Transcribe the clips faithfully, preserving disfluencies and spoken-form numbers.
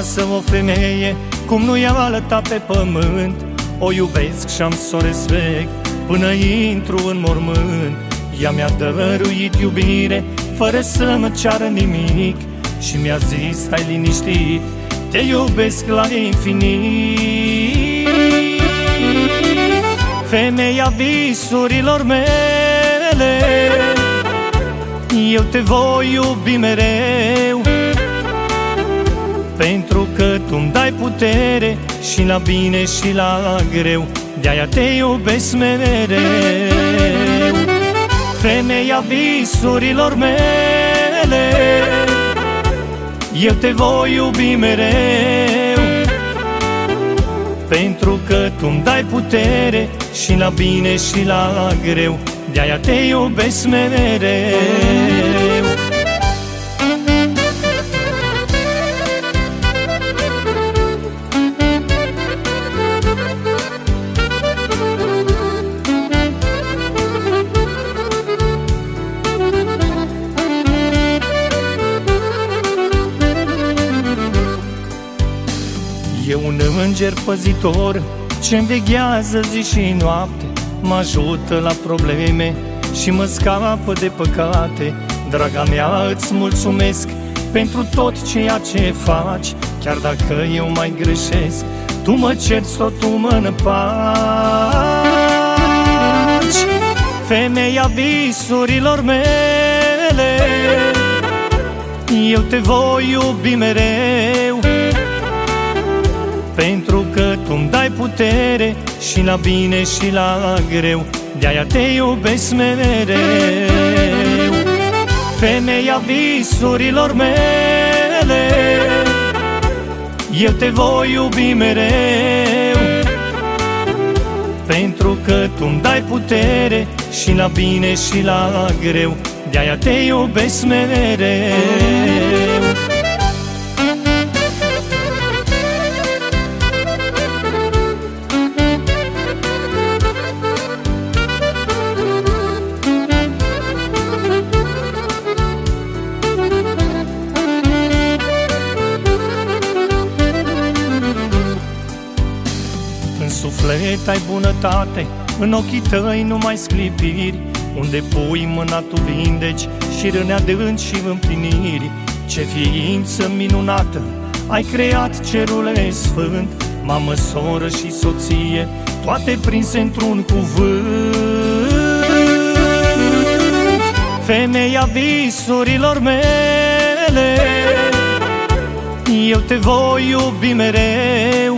frumoasă o femeie, cum nu i-am alăta pe pământ. O iubesc și-am s-o respect până intru în mormânt. Ea mi-a dăruit iubire fără să mă ceară nimic și mi-a zis, stai liniștit, te iubesc la infinit. Femeia visurilor mele, eu te voi iubi mereu, pentru că tu-mi dai putere și la bine și la greu, de-aia te iubesc mereu. Femeia visurilor mele, eu te voi iubi mereu, pentru că tu-mi dai putere și la bine și la greu, de-aia te iubesc mereu. E un înger păzitor ce-mi veghează zi și noapte, mă ajută la probleme și mă scapă de păcate. Draga mea, îți mulțumesc pentru tot ceea ce faci, chiar dacă eu mai greșesc, tu mă cerți, tot tu mă năpaci. Femeia visurilor mele, eu te voi iubi mereu, pentru că tu-mi dai putere și la bine și la greu, de-aia te iubesc mereu. Femeia visurilor mele, eu te voi iubi mereu, pentru că tu-mi dai putere și la bine și la greu, de-aia te iubesc mereu. În suflet ai bunătate, în ochii tăi numai sclipiri, unde pui mâna tu vindeci și râne adânci și împliniri. Ce ființă minunată, ai creat cerul sfânt, mamă, soră și soție, toate prinse într-un cuvânt. Femeia visurilor mele, eu te voi iubi mereu,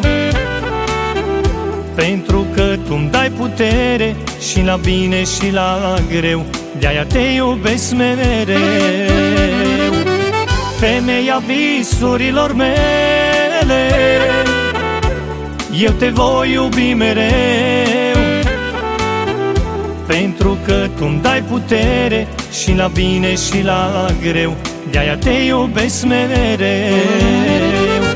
pentru că tu-mi dai putere și la bine și la greu, de-aia te iubesc mereu. Femeia visurilor mele, eu te voi iubi mereu, pentru că tu-mi dai putere și la bine și la greu, de-aia te iubesc mereu.